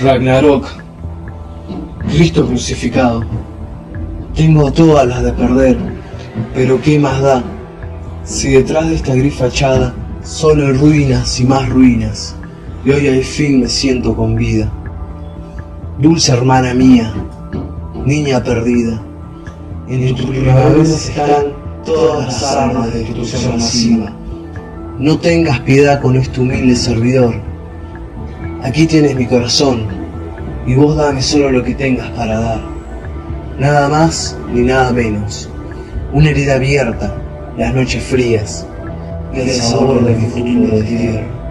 Ragnarok, Cristo crucificado. Tengo todas las de perder, pero ¿qué más da? Si detrás de esta gris fachada solo hay ruinas y más ruinas, y hoy al fin me siento con vida. Dulce hermana mía, niña perdida, en tus primaveras están todas las armas de destrucción masiva. No tengas piedad con este humilde servidor. Aquí tienes mi corazón, y vos dame solo lo que tengas para dar. Nada más ni nada menos. Una herida abierta, las noches frías, y el sabor de mi futuro de tierra.